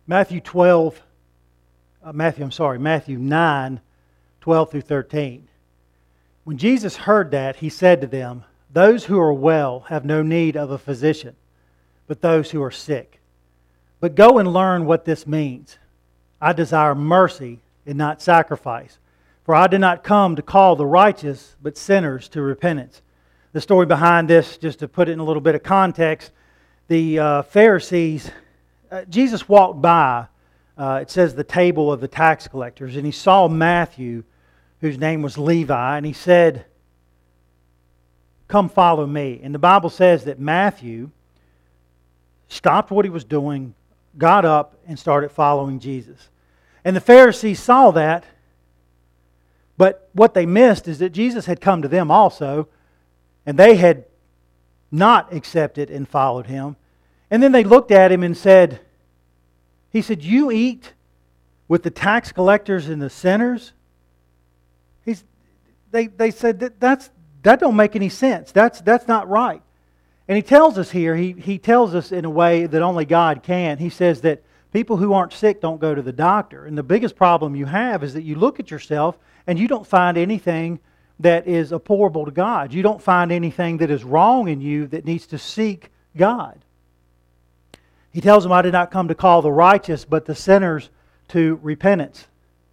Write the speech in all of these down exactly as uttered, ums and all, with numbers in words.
Matthew twelve, uh, Matthew, I'm sorry, Matthew nine, twelve through thirteen. When Jesus heard that, He said to them, "Those who are well have no need of a physician, but those who are sick. But go and learn what this means. I desire mercy and not sacrifice. For I did not come to call the righteous, but sinners to repentance." The story behind this, just to put it in a little bit of context, the uh, Pharisees, uh, Jesus walked by, uh, it says the table of the tax collectors, and He saw Matthew, whose name was Levi, and He said, "Come follow me." And the Bible says that Matthew stopped what he was doing, got up, and started following Jesus. And the Pharisees saw that, but what they missed is that Jesus had come to them also, and they had not accepted and followed Him. And then they looked at Him and said, He said, "You eat with the tax collectors and the sinners?" He's, they, they said, that, that's, that don't make any sense. That's, that's not right. And He tells us here, he, he tells us in a way that only God can. He says that people who aren't sick don't go to the doctor. And the biggest problem you have is that you look at yourself and you don't find anything that is abhorrible to God. You don't find anything that is wrong in you that needs to seek God. He tells them, "I did not come to call the righteous, but the sinners to repentance."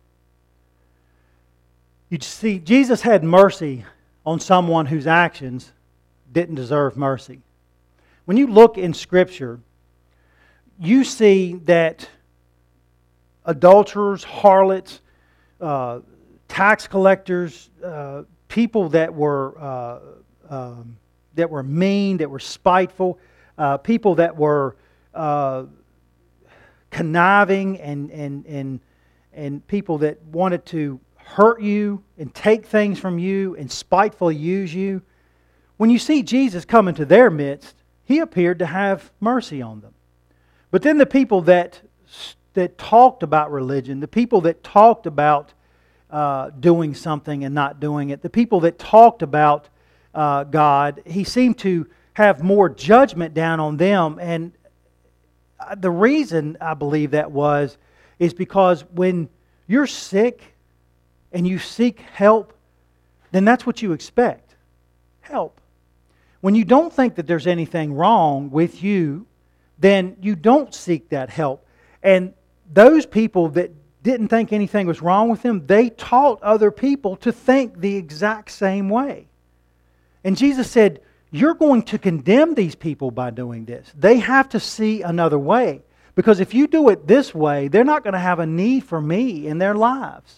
You see, Jesus had mercy on someone whose actions didn't deserve mercy. When you look in Scripture, you see that adulterers, harlots, uh, tax collectors, uh, people that were uh, um, that were mean, that were spiteful, uh, people that were uh, conniving, and and and and people that wanted to hurt you and take things from you and spitefully use you. When you see Jesus come into their midst, He appeared to have mercy on them. But then the people that that talked about religion, the people that talked about uh, doing something and not doing it, the people that talked about uh, God, He seemed to have more judgment down on them. And the reason I believe that was is because when you're sick and you seek help, then that's what you expect. Help. When you don't think that there's anything wrong with you, then you don't seek that help. And those people that didn't think anything was wrong with them, they taught other people to think the exact same way. And Jesus said, "You're going to condemn these people by doing this. They have to see another way. Because if you do it this way, they're not going to have a need for me in their lives."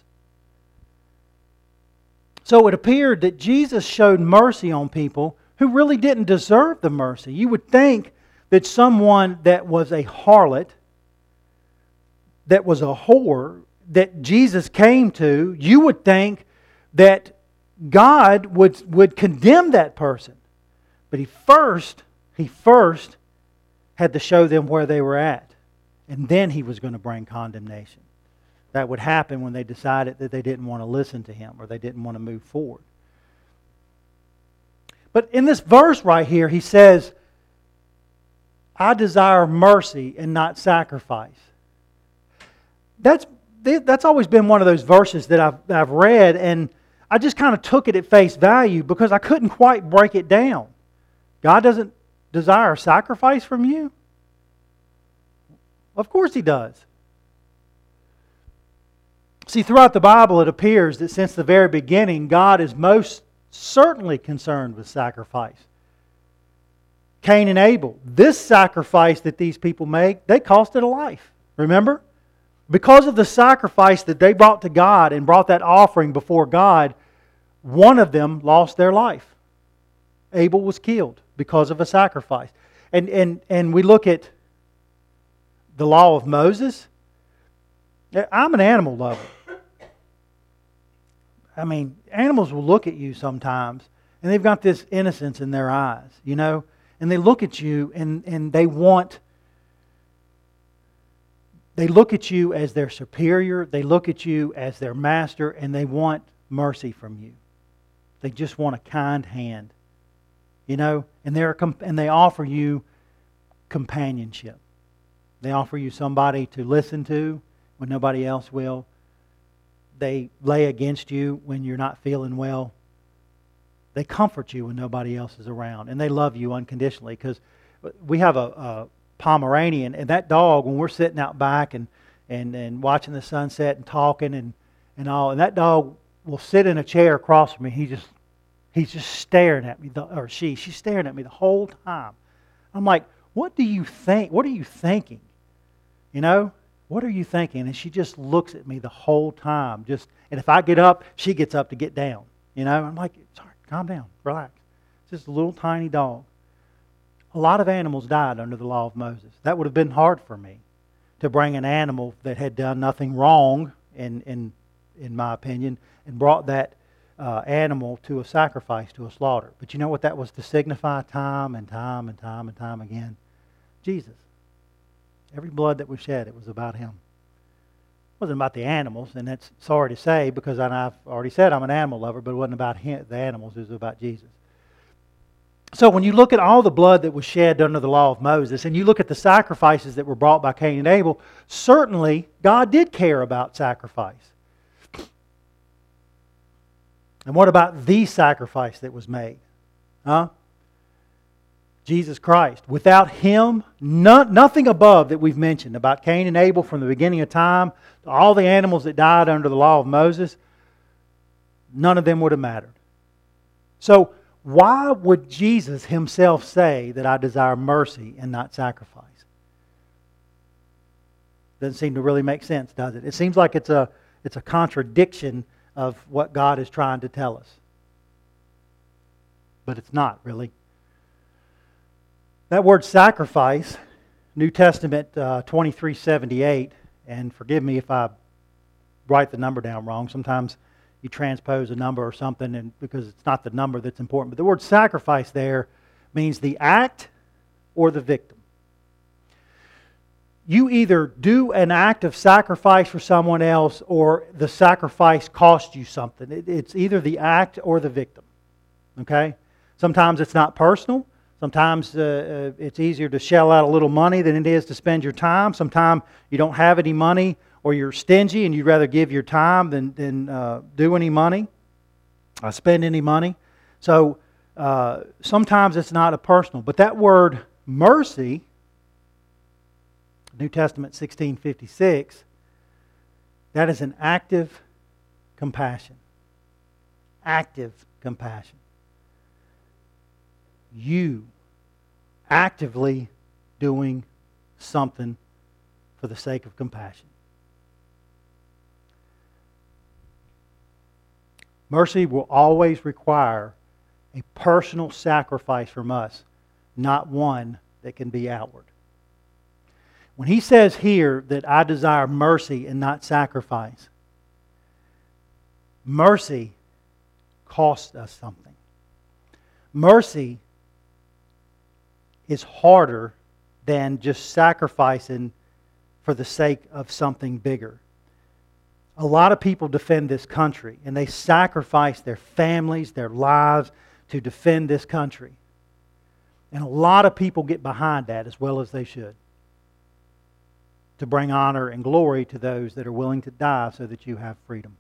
So it appeared that Jesus showed mercy on people who really didn't deserve the mercy. You would think that someone that was a harlot, that was a whore, that Jesus came to, you would think that God would, would condemn that person. But He first, He first had to show them where they were at. And then He was going to bring condemnation. That would happen when they decided that they didn't want to listen to Him or they didn't want to move forward. But in this verse right here, He says, "I desire mercy and not sacrifice." That's, that's always been one of those verses that I've, that I've read, and I just kind of took it at face value because I couldn't quite break it down. God doesn't desire a sacrifice from you? Of course He does. See, throughout the Bible it appears that since the very beginning, God is most certainly concerned with sacrifice. Cain and Abel, this sacrifice that these people make, they costed a life. Remember? Because of the sacrifice that they brought to God and brought that offering before God, one of them lost their life. Abel was killed because of a sacrifice. And, and, and we look at the law of Moses. I'm an animal lover. I mean, animals will look at you sometimes and they've got this innocence in their eyes, you know, and they look at you and, and they want, they look at you as their superior, they look at you as their master, and they want mercy from you. They just want a kind hand, you know, and they're and they offer you companionship. They offer you somebody to listen to when nobody else will. They lay against you when you're not feeling well. They comfort you when nobody else is around. And they love you unconditionally, because we have a, a Pomeranian, and that dog, when we're sitting out back and, and, and watching the sunset and talking and, and all, and that dog will sit in a chair across from me. He just he's just staring at me, or she, she's staring at me the whole time. I'm like, what do you think? What are you thinking? You know, what are you thinking? And she just looks at me the whole time. Just, and if I get up, she gets up to get down. You know, I'm like, sorry, calm down, relax. It's just a little tiny dog. A lot of animals died under the law of Moses. That would have been hard for me to bring an animal that had done nothing wrong, in in in my opinion, and brought that uh, animal to a sacrifice, to a slaughter. But you know what that was to signify time and time and time and time again? Jesus. Every blood that was shed, it was about Him. It wasn't about the animals, and that's sorry to say, because I've already said I'm an animal lover, but it wasn't about him, the animals, it was about Jesus. So when you look at all the blood that was shed under the law of Moses, and you look at the sacrifices that were brought by Cain and Abel, certainly God did care about sacrifice. And what about the sacrifice that was made? Huh? Jesus Christ. Without Him, no, nothing above that we've mentioned about Cain and Abel from the beginning of time, to all the animals that died under the law of Moses, none of them would have mattered. So, why would Jesus Himself say that I desire mercy and not sacrifice? Doesn't seem to really make sense, does it? It seems like it's a, it's a contradiction of what God is trying to tell us. But it's not, really. That word sacrifice, New Testament uh, twenty-three seventy-eight, and forgive me if I write the number down wrong. Sometimes you transpose a number or something, and because it's not the number that's important. But the word sacrifice there means the act or the victim. You either do an act of sacrifice for someone else, or the sacrifice cost you something. It, it's either the act or the victim. Okay? Sometimes it's not personal. Sometimes uh, uh, it's easier to shell out a little money than it is to spend your time. Sometimes you don't have any money, or you're stingy and you'd rather give your time than, than uh, do any money, uh, spend any money. So uh, sometimes it's not a personal. But that word mercy, New Testament sixteen fifty-six, that is an active compassion. Active compassion. You actively doing something for the sake of compassion. Mercy will always require a personal sacrifice from us, not one that can be outward. When He says here that I desire mercy and not sacrifice, mercy costs us something. Mercy is harder than just sacrificing for the sake of something bigger. A lot of people defend this country, and they sacrifice their families, their lives to defend this country. And a lot of people get behind that as well as they should, to bring honor and glory to those that are willing to die so that you have freedom.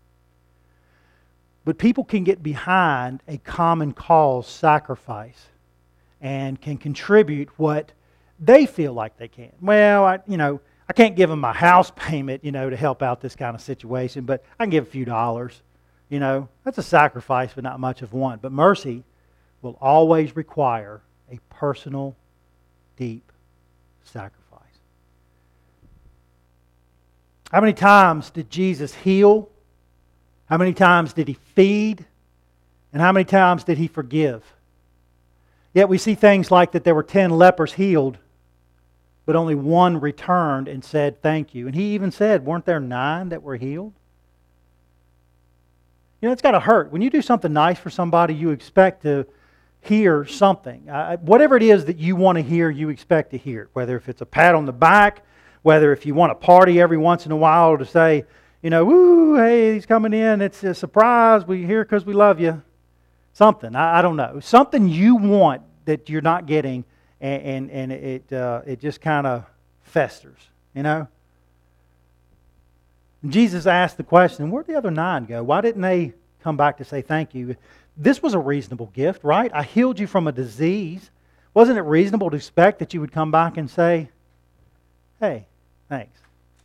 But people can get behind a common cause sacrifice and can contribute what they feel like they can. Well, I, you know, I can't give them my house payment, you know, to help out this kind of situation, but I can give a few dollars. You know, that's a sacrifice, but not much of one. But mercy will always require a personal, deep sacrifice. How many times did Jesus heal? How many times did He feed? And how many times did He forgive? Yet we see things like that there were ten lepers healed, but only one returned and said thank you. And He even said, weren't there nine that were healed? You know, it's got to hurt. When you do something nice for somebody, you expect to hear something. Uh, whatever it is that you want to hear, you expect to hear. Whether if it's a pat on the back, whether if you want to party every once in a while to say, you know, woo, hey, he's coming in, it's a surprise, we're here because we love you. Something, I, I don't know. Something you want that you're not getting, and, and, and it, uh, it just kind of festers, you know. And Jesus asked the question, where'd the other nine go? Why didn't they come back to say thank you? This was a reasonable gift, right? I healed you from a disease. Wasn't it reasonable to expect that you would come back and say, hey, thanks?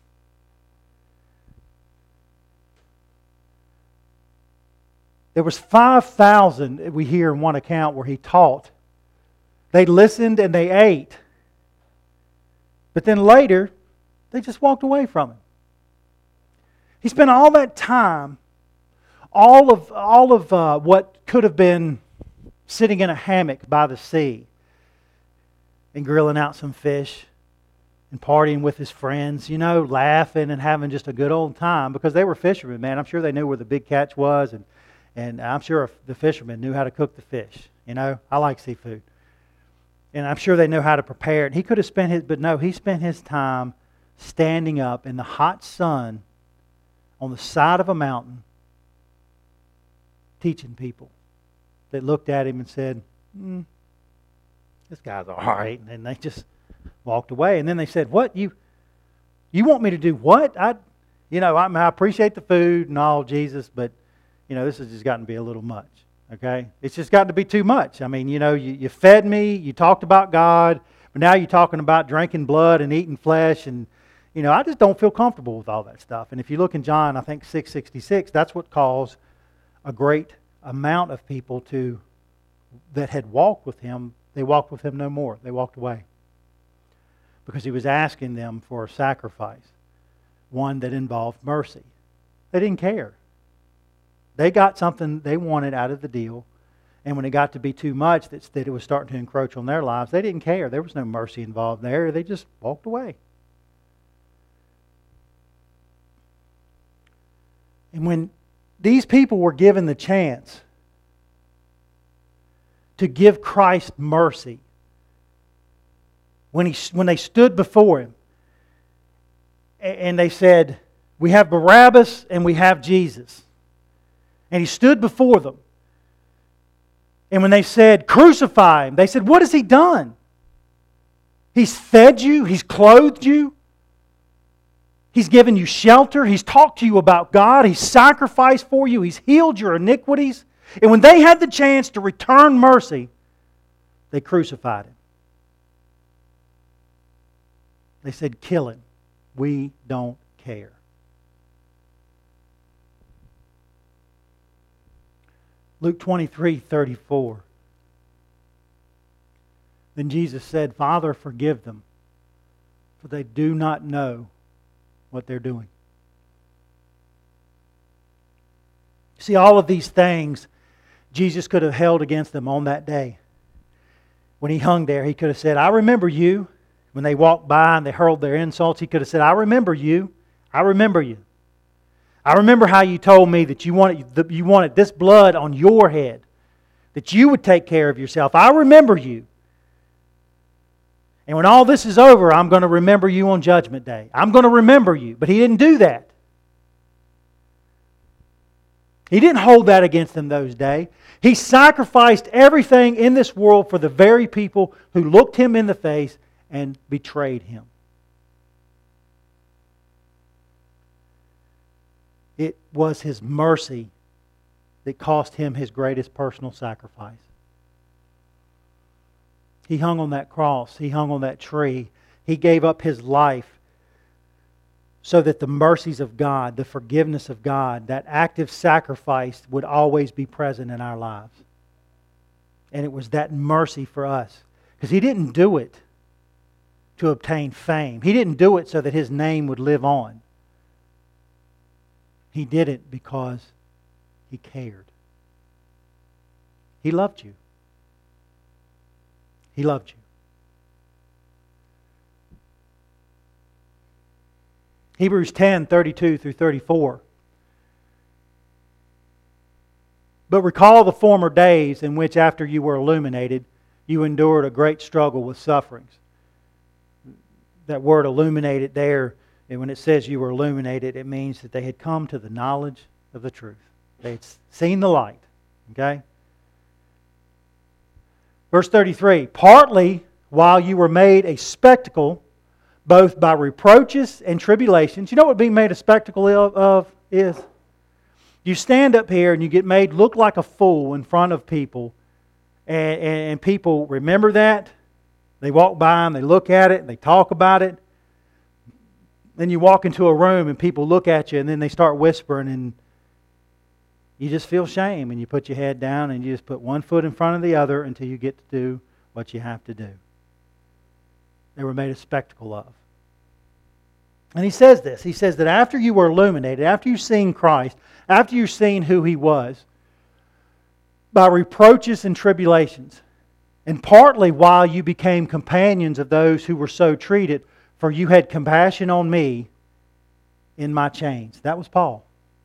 There was five thousand, we hear in one account, where He taught. They listened and they ate. But then later, they just walked away from Him. He spent all that time, all of, all of uh, what could have been sitting in a hammock by the sea and grilling out some fish and partying with His friends, you know, laughing and having just a good old time, because they were fishermen, man. I'm sure they knew where the big catch was, and, and I'm sure the fishermen knew how to cook the fish. You know, I like seafood. And I'm sure they know how to prepare it. He could have spent his, but no, he spent his time standing up in the hot sun on the side of a mountain teaching people that looked at Him and said, mm, this guy's all right. And then they just walked away. And then they said, what? You you want me to do what? I, you know, I, I appreciate the food and all, Jesus, but, you know, this has just gotten to be a little much. Okay? It's just gotten to be too much. I mean, you know, you, you fed me, you talked about God, but now you're talking about drinking blood and eating flesh, and, you know, I just don't feel comfortable with all that stuff. And if you look in John, I think six sixty-six, that's what caused a great amount of people to that had walked with Him. They walked with Him no more. They walked away. Because He was asking them for a sacrifice, one that involved mercy. They didn't care. They got something they wanted out of the deal, and when it got to be too much that, that it was starting to encroach on their lives, they didn't care. There was no mercy involved there. They just walked away. And when these people were given the chance to give Christ mercy, when he when they stood before Him and they said, we have Barabbas and we have Jesus. And He stood before them. And when they said, crucify Him, they said, what has He done? He's fed you. He's clothed you. He's given you shelter. He's talked to you about God. He's sacrificed for you. He's healed your iniquities. And when they had the chance to return mercy, they crucified Him. They said, kill Him. We don't care. Luke twenty-three thirty-four. Then Jesus said, Father, forgive them, for they do not know what they're doing. See, all of these things Jesus could have held against them on that day. When He hung there, He could have said, I remember you. When they walked by and they hurled their insults, He could have said, I remember you. I remember you. I remember how you told me that you wanted, you wanted this blood on your head, that you would take care of yourself. I remember you. And when all this is over, I'm going to remember you on Judgment Day. I'm going to remember you. But He didn't do that. He didn't hold that against them those days. He sacrificed everything in this world for the very people who looked Him in the face and betrayed Him. It was His mercy that cost Him His greatest personal sacrifice. He hung on that cross. He hung on that tree. He gave up His life so that the mercies of God, the forgiveness of God, that active sacrifice would always be present in our lives. And it was that mercy for us. Because He didn't do it to obtain fame. He didn't do it so that His name would live on. He did it because He cared. He loved you. He loved you. Hebrews ten, thirty-two through thirty-four. But recall the former days in which after you were illuminated, you endured a great struggle with sufferings. That word illuminated there, and when it says you were illuminated, it means that they had come to the knowledge of the truth. They had seen the light. Okay? Verse thirty-three. Partly while you were made a spectacle both by reproaches and tribulations. You know what being made a spectacle of, of is? You stand up here and you get made look like a fool in front of people, and, and people remember that. They walk by and they look at it and they talk about it. Then you walk into a room and people look at you and then they start whispering, and you just feel shame and you put your head down and you just put one foot in front of the other until you get to do what you have to do. They were made a spectacle of. And he says this. He says that after you were illuminated, after you've seen Christ, after you've seen who He was, by reproaches and tribulations, and partly while you became companions of those who were so treated, for you had compassion on me in my chains. That was Paul.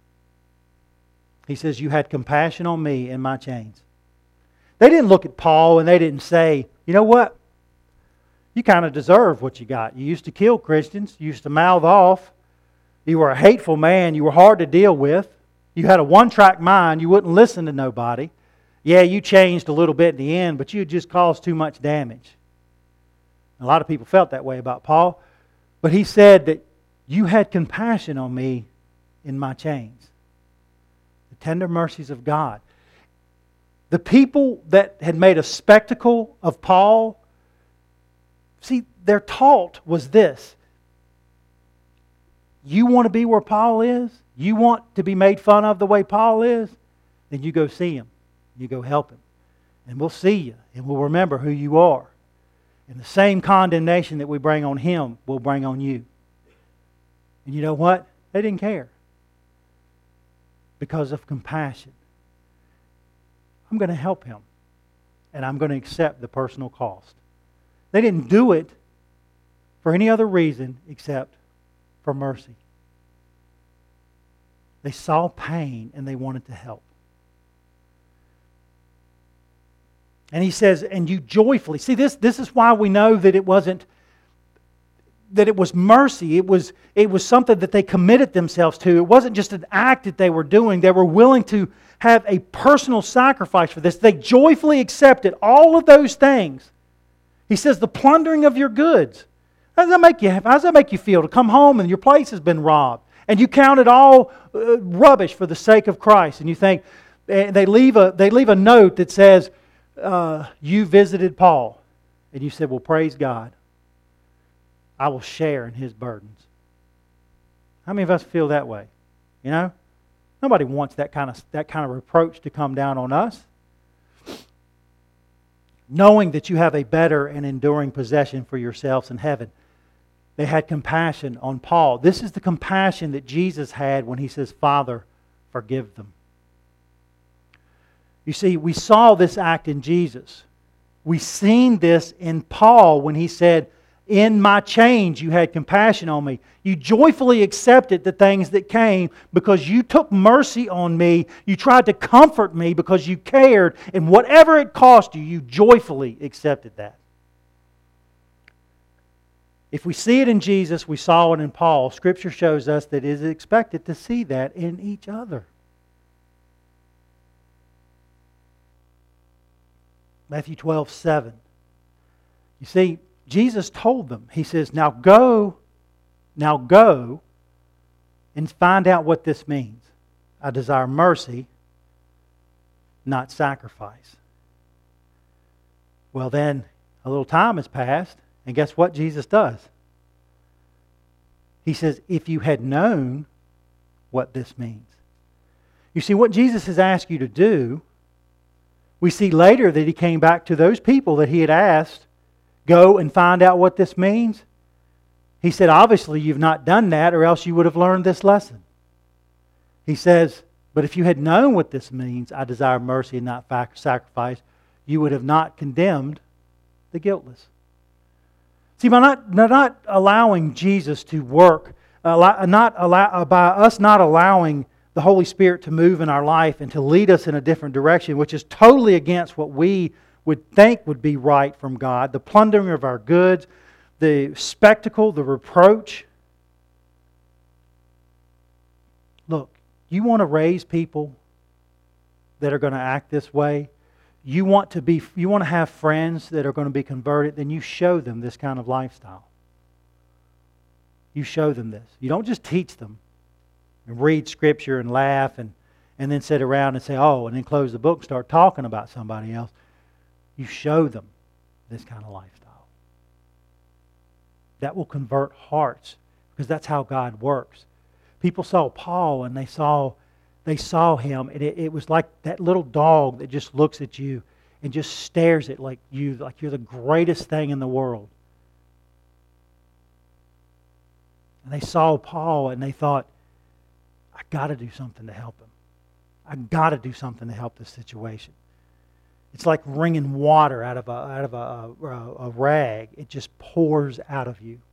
He says, you had compassion on me in my chains. They didn't look at Paul and they didn't say, you know what? You kind of deserve what you got. You used to kill Christians. You used to mouth off. You were a hateful man. You were hard to deal with. You had a one-track mind. You wouldn't listen to nobody. Yeah, you changed a little bit in the end, but you just caused too much damage. A lot of people felt that way about Paul. But he said that you had compassion on me in my chains. The tender mercies of God. The people that had made a spectacle of Paul, see, their taught was this. You want to be where Paul is? You want to be made fun of the way Paul is? Then you go see him. You go help him. And we'll see you. And we'll remember who you are. And the same condemnation that we bring on him, we'll bring on you. And you know what? They didn't care. Because of compassion. I'm going to help him. And I'm going to accept the personal cost. They didn't do it for any other reason except for mercy. They saw pain and they wanted to help. And he says, and you joyfully. See, this, this is why we know that it wasn't, that it was mercy. It was, it was something that they committed themselves to. It wasn't just an act that they were doing. They were willing to have a personal sacrifice for this. They joyfully accepted all of those things. He says, the plundering of your goods. How does that make you, how does that make you feel to come home and your place has been robbed? And you count it all uh, rubbish for the sake of Christ. And you think, and they leave a, they leave a note that says, uh, you visited Paul. And you said, well, praise God. I will share in his burdens. How many of us feel that way? You know? Nobody wants that kind of, that kind of reproach to come down on us. Knowing that you have a better and enduring possession for yourselves in heaven. They had compassion on Paul. This is the compassion that Jesus had when He says, Father, forgive them. You see, we saw this act in Jesus. We've seen this in Paul when he said, in my chains you had compassion on me. You joyfully accepted the things that came because you took mercy on me. You tried to comfort me because you cared. And whatever it cost you, you joyfully accepted that. If we see it in Jesus, we saw it in Paul. Scripture shows us that it is expected to see that in each other. Matthew twelve seven. You see, Jesus told them, He says, now go, now go and find out what this means. I desire mercy, not sacrifice. Well then, a little time has passed, and guess what Jesus does? He says, if you had known what this means. You see, what Jesus has asked you to do, we see later that He came back to those people that He had asked, go and find out what this means. He said, obviously you've not done that or else you would have learned this lesson. He says, but if you had known what this means, I desire mercy and not sacrifice, you would have not condemned the guiltless. See, by not, not allowing Jesus to work, not allow, by us not allowing the Holy Spirit to move in our life and to lead us in a different direction, which is totally against what we would think would be right from God, the plundering of our goods, the spectacle, the reproach. Look, you want to raise people that are going to act this way? You want to be, you want to have friends that are going to be converted, then you show them this kind of lifestyle. You show them this. You don't just teach them and read Scripture and laugh and, and then sit around and say, oh, and then close the book and start talking about somebody else. You show them this kind of lifestyle. That will convert hearts because that's how God works. People saw Paul and they saw they saw him, and it, it was like that little dog that just looks at you and just stares at like you, like you're the greatest thing in the world. And they saw Paul and they thought, I got to do something to help him. I got to do something to help this situation. It's like wringing water out of a out of a, a, a rag. It just pours out of you.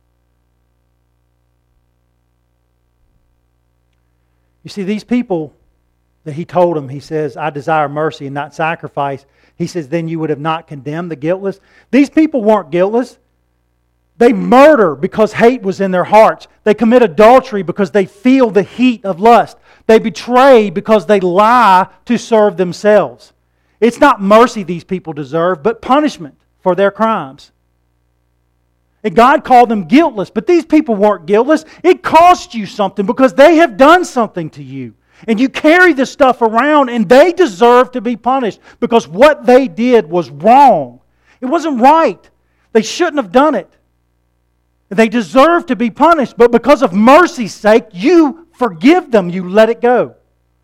You see, these people that he told them, he says, I desire mercy and not sacrifice. He says, then you would have not condemned the guiltless. These people weren't guiltless. They murder because hate was in their hearts. They commit adultery because they feel the heat of lust. They betray because they lie to serve themselves. It's not mercy these people deserve, but punishment for their crimes. And God called them guiltless, but these people weren't guiltless. It cost you something because they have done something to you. And you carry this stuff around and they deserve to be punished because what they did was wrong. It wasn't right. They shouldn't have done it. They deserve to be punished, but because of mercy's sake, you forgive them. You let it go.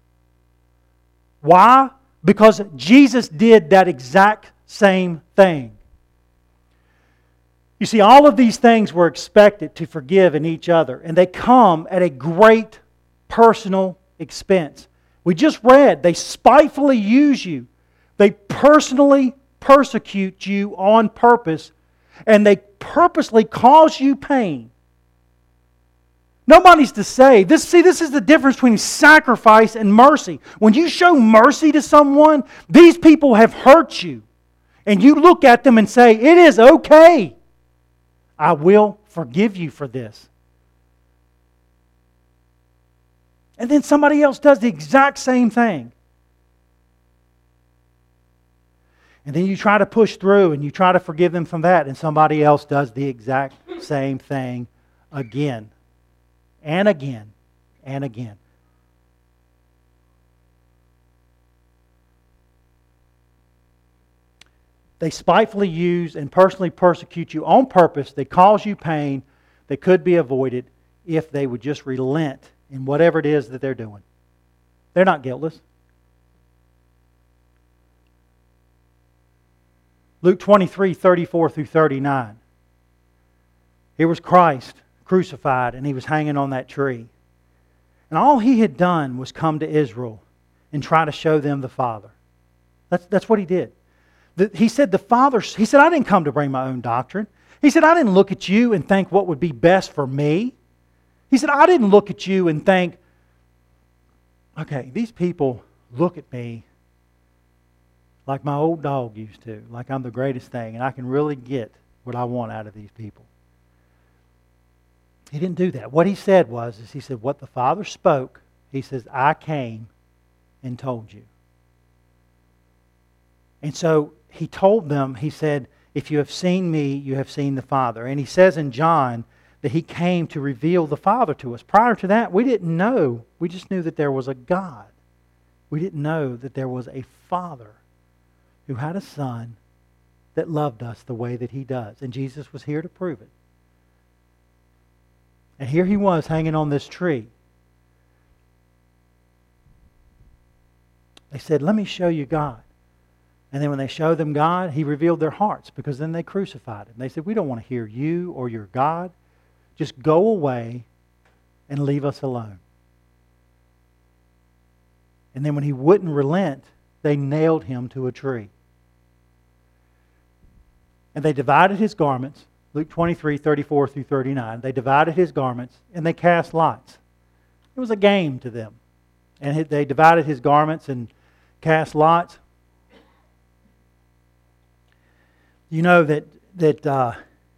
Why? Because Jesus did that exact same thing. You see, all of these things were expected to forgive in each other, and they come at a great personal expense. We just read, they spitefully use you. They personally persecute you on purpose, and they purposely cause you pain. Nobody's to say, this, see, this is the difference between sacrifice and mercy. When you show mercy to someone, these people have hurt you. And you look at them and say, it is okay. I will forgive you for this. And then somebody else does the exact same thing. And then you try to push through and you try to forgive them from that, and somebody else does the exact same thing again. And again. And again. They spitefully use and personally persecute you on purpose. They cause you pain that could be avoided if they would just relent in whatever it is that they're doing. They're not guiltless. Luke twenty-three, thirty-four through thirty-nine. Here was Christ crucified, and He was hanging on that tree. And all He had done was come to Israel and try to show them the Father. That's, that's what He did. The, he said, the Father, He said, I didn't come to bring my own doctrine. He said, I didn't look at you and think what would be best for me. He said, I didn't look at you and think, okay, these people look at me like my old dog used to, like I'm the greatest thing, and I can really get what I want out of these people. He didn't do that. What He said was, is He said, what the Father spoke, He says, I came and told you. And so He told them, He said, if you have seen me, you have seen the Father. And He says in John that He came to reveal the Father to us. Prior to that, we didn't know. We just knew that there was a God. We didn't know that there was a Father who had a Son that loved us the way that He does. And Jesus was here to prove it. And here He was hanging on this tree. They said, let me show you God. And then when they showed them God, He revealed their hearts, because then they crucified Him. They said, we don't want to hear you or your God. Just go away and leave us alone. And then when He wouldn't relent, they nailed Him to a tree. And they divided His garments. Luke twenty-three, thirty-four through thirty-nine. They divided His garments and they cast lots. It was a game to them. And they divided His garments and cast lots. You know that that uh,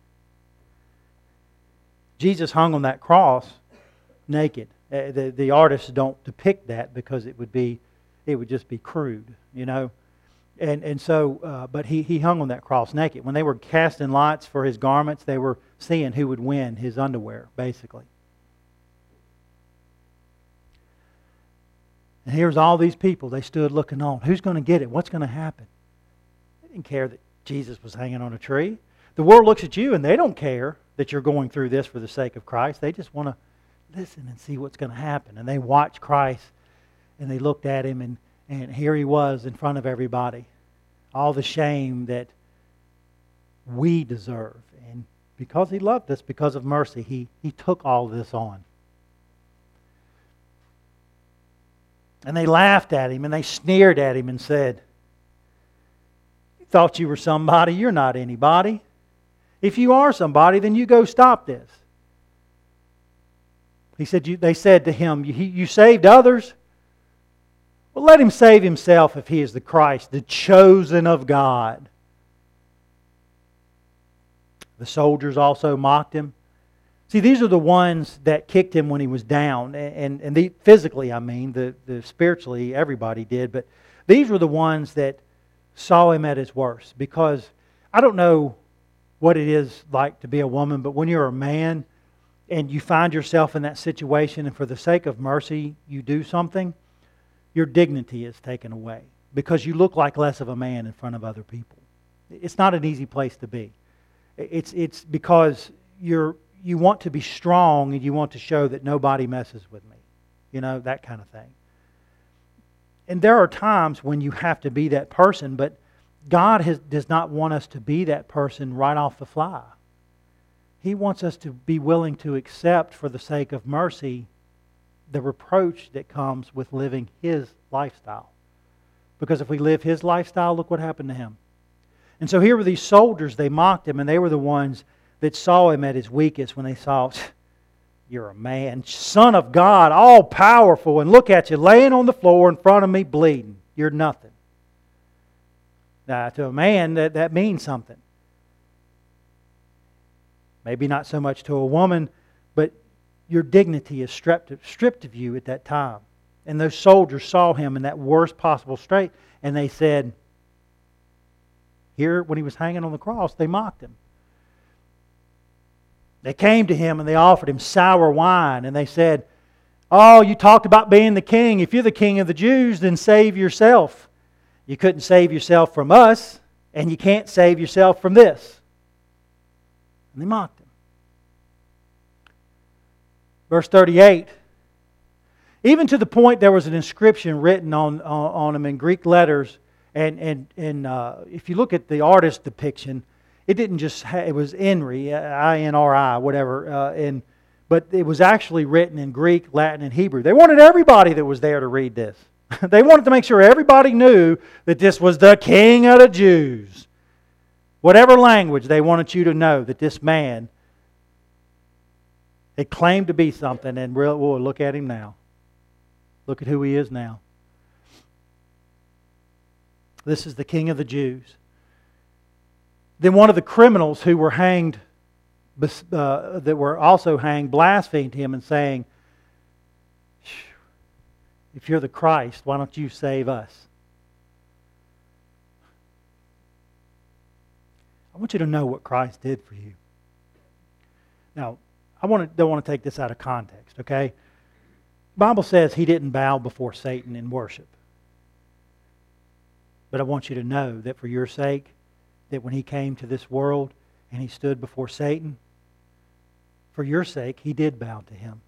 Jesus hung on that cross naked. Uh, the the artists don't depict that because it would be it would just be crude, you know. And and so, uh, but he he hung on that cross naked. When they were casting lots for His garments, they were seeing who would win his underwear, basically. And here's all these people. They stood looking on. Who's going to get it? What's going to happen? They didn't care that Jesus was hanging on a tree. The world looks at you and they don't care that you're going through this for the sake of Christ. They just want to listen and see what's going to happen. And they watched Christ and they looked at him, and, and here he was in front of everybody. All the shame that we deserve. And because he loved us, because of mercy, he, he took all this on. And they laughed at him and they sneered at him and said, "You thought you were somebody. You're not anybody. If you are somebody, then you go stop this." He said, you, they said to him, you, you saved others? Well, let him save himself if he is the Christ, the chosen of God. The soldiers also mocked him. See, these are the ones that kicked him when he was down. And, and the, physically, I mean, the, the spiritually, everybody did. But these were the ones that saw him at his worst. Because I don't know what it is like to be a woman, but when you're a man and you find yourself in that situation and for the sake of mercy you do something, your dignity is taken away because you look like less of a man in front of other people. It's not an easy place to be. It's it's because you're you want to be strong and you want to show that nobody messes with me. You know, that kind of thing. And there are times when you have to be that person, but God has, does not want us to be that person right off the fly. He wants us to be willing to accept, for the sake of mercy, the reproach that comes with living His lifestyle. Because if we live His lifestyle, look what happened to Him. And so here were these soldiers, they mocked Him, and they were the ones that saw Him at His weakest when they saw, "You're a man, Son of God, all powerful, and look at you laying on the floor in front of me bleeding. You're nothing." Now, to a man, that, that means something. Maybe not so much to a woman, but your dignity is stripped, stripped of you at that time. And those soldiers saw him in that worst possible state, and they said, here, when he was hanging on the cross, they mocked him. They came to him and they offered him sour wine, and they said, "Oh, you talked about being the king. If you're the king of the Jews, then save yourself. You couldn't save yourself from us, and you can't save yourself from this." And they mocked him. Verse thirty-eight. Even to the point there was an inscription written on, on, on him in Greek letters. And, and, and uh, if you look at the artist's depiction, it didn't just, ha- it was Inri, I N R I, whatever. Uh, and, but it was actually written in Greek, Latin, and Hebrew. They wanted everybody that was there to read this. They wanted to make sure everybody knew that this was the King of the Jews. Whatever language, they wanted you to know that this man had claimed to be something, and we'll, we'll look at him now. Look at who he is now. This is the King of the Jews. Then one of the criminals who were hanged, uh, that were also hanged, blasphemed him and saying, "If you're the Christ, why don't you save us?" I want you to know what Christ did for you. Now, I want to, don't want to take this out of context, okay? The Bible says He didn't bow before Satan in worship. But I want you to know that for your sake, that when He came to this world and He stood before Satan, for your sake, He did bow to him.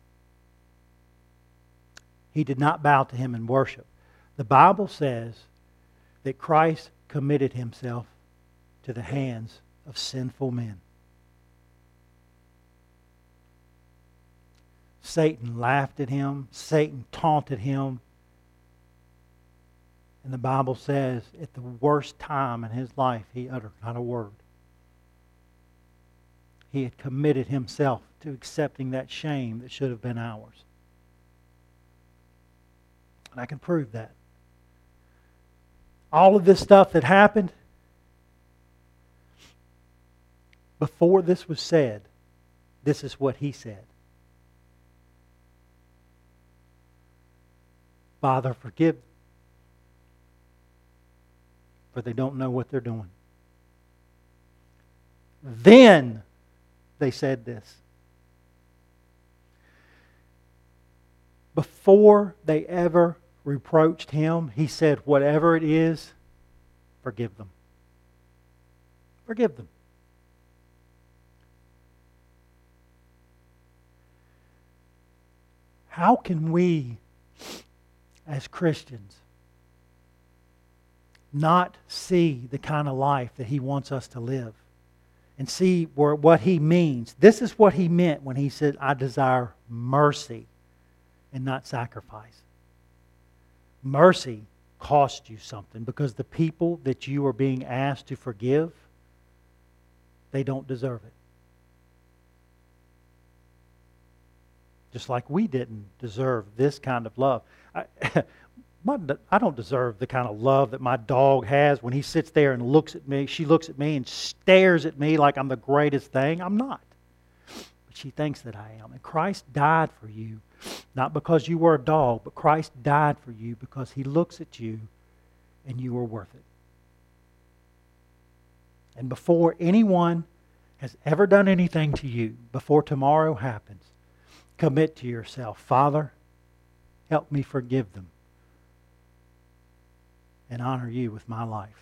He did not bow to him in worship. The Bible says that Christ committed Himself to the hands of sinful men. Satan laughed at Him. Satan taunted Him. And the Bible says at the worst time in His life, He uttered not a word. He had committed Himself to accepting that shame that should have been ours. And I can prove that. All of this stuff that happened, before this was said, this is what He said. "Father, forgive, for they don't know what they're doing." Then they said this. Before they ever reproached him, he said, whatever it is, forgive them. Forgive them. How can we, as Christians, not see the kind of life that He wants us to live and see where, what He means? This is what He meant when He said, I desire mercy and not sacrifice. Mercy costs you something because the people that you are being asked to forgive, they don't deserve it. Just like we didn't deserve this kind of love. I, my, I don't deserve the kind of love that my dog has when he sits there and looks at me. She looks at me and stares at me like I'm the greatest thing. I'm not. But she thinks that I am. And Christ died for you, not because you were a dog, but Christ died for you because He looks at you and you are worth it. And before anyone has ever done anything to you, before tomorrow happens, commit to yourself, Father, help me forgive them and honor You with my life.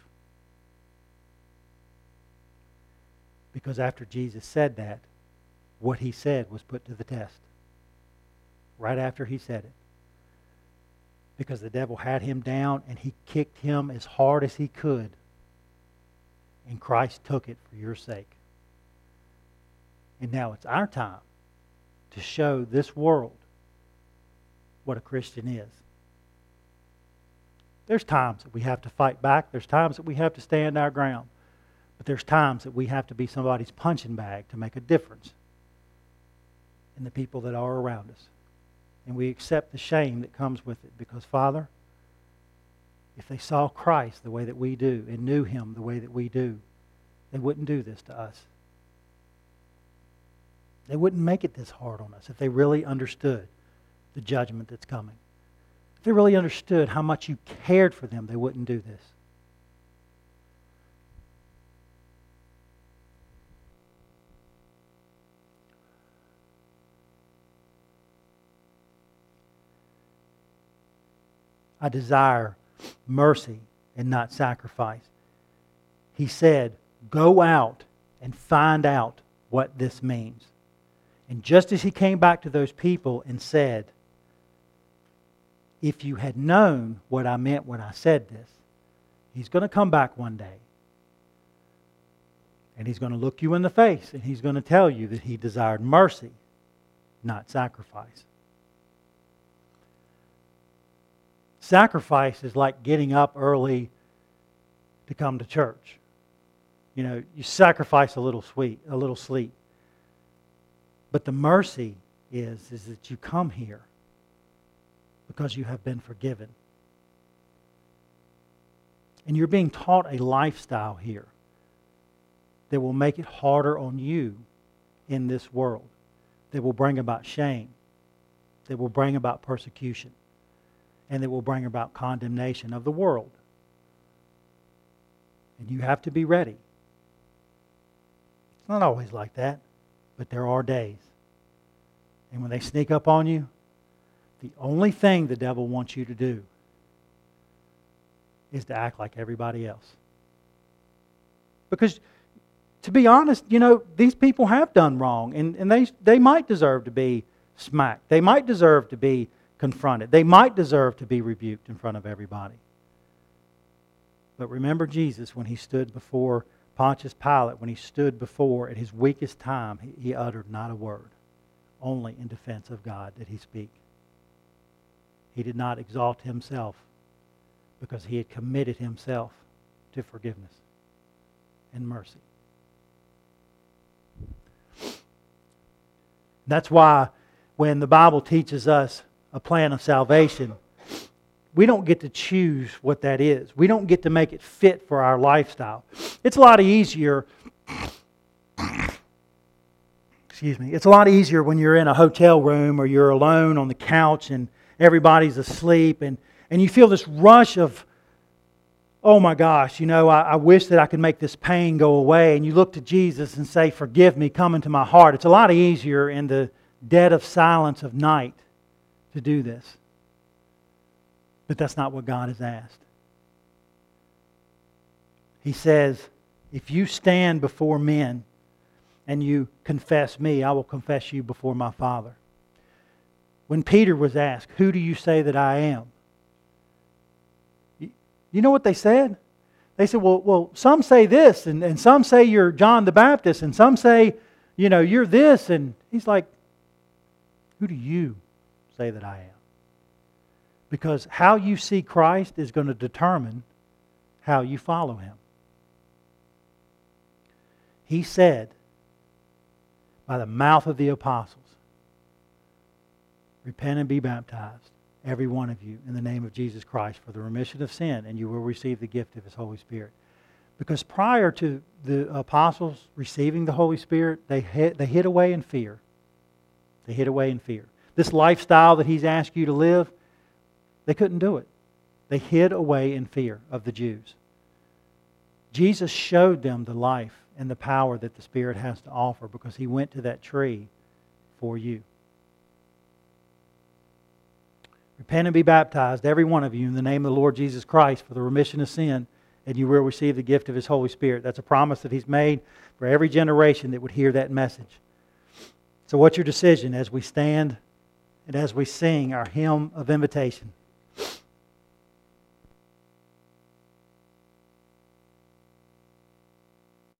Because after Jesus said that, what He said was put to the test. Right after He said it. Because the devil had Him down and he kicked him as hard as he could. And Christ took it for your sake. And now it's our time to show this world what a Christian is. There's times that we have to fight back. There's times that we have to stand our ground. But there's times that we have to be somebody's punching bag to make a difference in the people that are around us. And we accept the shame that comes with it because, Father, if they saw Christ the way that we do and knew Him the way that we do, they wouldn't do this to us. They wouldn't make it this hard on us if they really understood the judgment that's coming. If they really understood how much You cared for them, they wouldn't do this. I desire mercy and not sacrifice. He said, go out and find out what this means. And just as He came back to those people and said, if you had known what I meant when I said this, He's going to come back one day. And He's going to look you in the face and He's going to tell you that He desired mercy, not sacrifice. Sacrifice is like getting up early to come to church. You know, you sacrifice a little sweet, a little sleep. But the mercy is, is that you come here because you have been forgiven. And you're being taught a lifestyle here that will make it harder on you in this world, that will bring about shame, that will bring about persecution, and that will bring about condemnation of the world. And you have to be ready. It's not always like that, but there are days. And when they sneak up on you, the only thing the devil wants you to do is to act like everybody else. Because, to be honest, you know, these people have done wrong, and, and they, they might deserve to be smacked. They might deserve to be confronted. They might deserve to be rebuked in front of everybody. But remember Jesus when He stood before Pontius Pilate, when He stood before at His weakest time, He, he uttered not a word. Only in defense of God did He speak. He did not exalt Himself because He had committed Himself to forgiveness and mercy. That's why when the Bible teaches us a plan of salvation, we don't get to choose what that is. We don't get to make it fit for our lifestyle. It's a lot easier, excuse me, it's a lot easier when you're in a hotel room or you're alone on the couch and everybody's asleep and, and you feel this rush of, oh my gosh, you know, I, I wish that I could make this pain go away. And you look to Jesus and say, forgive me, come into my heart. It's a lot easier in the dead of silence of night to do this. But that's not what God has asked. He says, if you stand before men and you confess me, I will confess you before my Father. When Peter was asked, who do you say that I am? You know what they said? They said, well, well some say this, and, and some say you're John the Baptist, and some say, you know, you're this. And he's like, who do you say that I am? Because how you see Christ is going to determine how you follow Him. He said, by the mouth of the apostles, repent and be baptized, every one of you, in the name of Jesus Christ for the remission of sin, and you will receive the gift of His Holy Spirit. Because prior to the apostles receiving the Holy Spirit, they hid, they hid away in fear. They hid away in fear. This lifestyle that He's asked you to live, they couldn't do it. They hid away in fear of the Jews. Jesus showed them the life and the power that the Spirit has to offer because He went to that tree for you. Repent and be baptized, every one of you, in the name of the Lord Jesus Christ for the remission of sin, and you will receive the gift of His Holy Spirit. That's a promise that He's made for every generation that would hear that message. So what's your decision as we stand and as we sing our hymn of invitation?